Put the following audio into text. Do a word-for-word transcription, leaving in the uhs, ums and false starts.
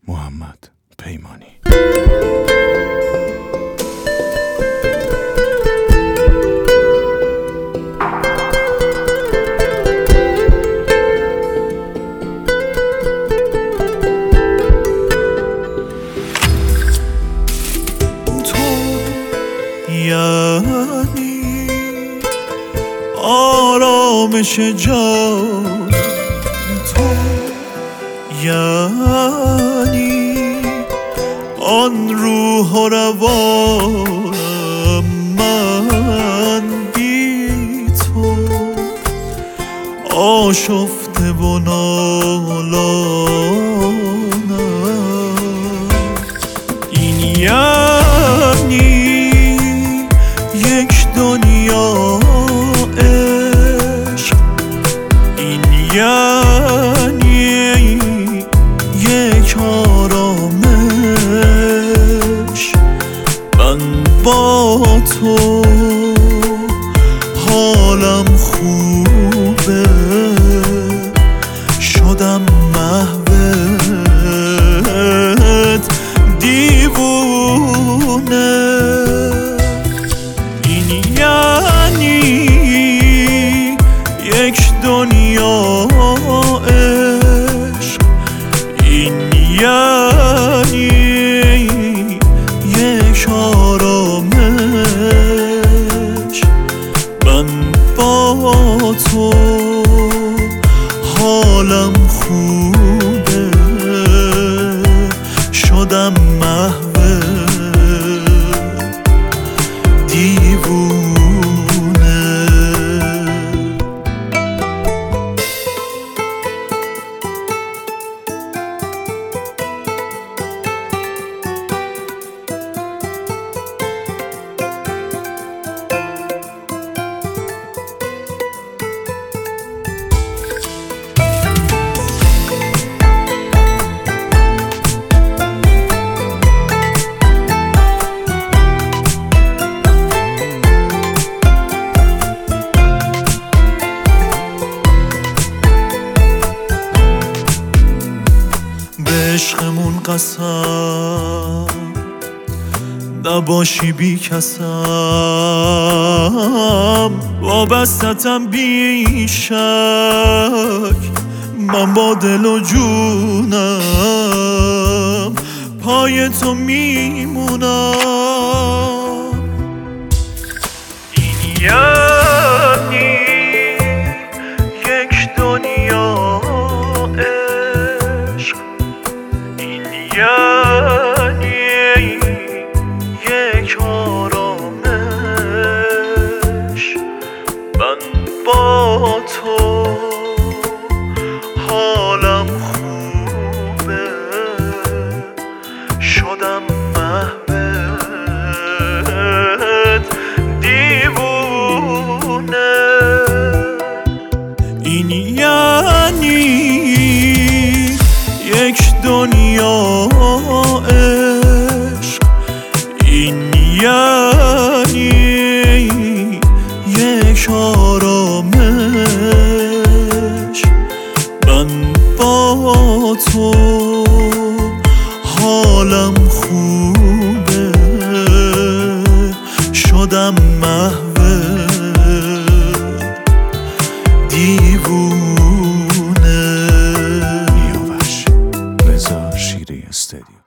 محمد پیمانی. یعنی آرامش جان تو، یعنی آن روح و روانم من بی تو، آشفته و نالانم. این یعنی یک دنیا عشق، این یعنی یک آرامش. من با تو حالم خوبه، شدم محوت دیوونه. یک دنیا عشق، این یعنی یک آرامش. من با تو حالم خوبه، شدم محوت دیوونه. عشقمون قسم نباشی بی کسم، وابستتم بی شک، من با دل و جونم پای تو میمونم. این یعنی یک دنیا عشق، یعنی یک آرامش. من با تو حالم خوبه، شدم محوت دیوونه. این یعنی یک دنیا عشق، این یعنی یک آرامش. من با تو حالم خوبه، شدم محوت دیوونه. رضا شیری استدیو.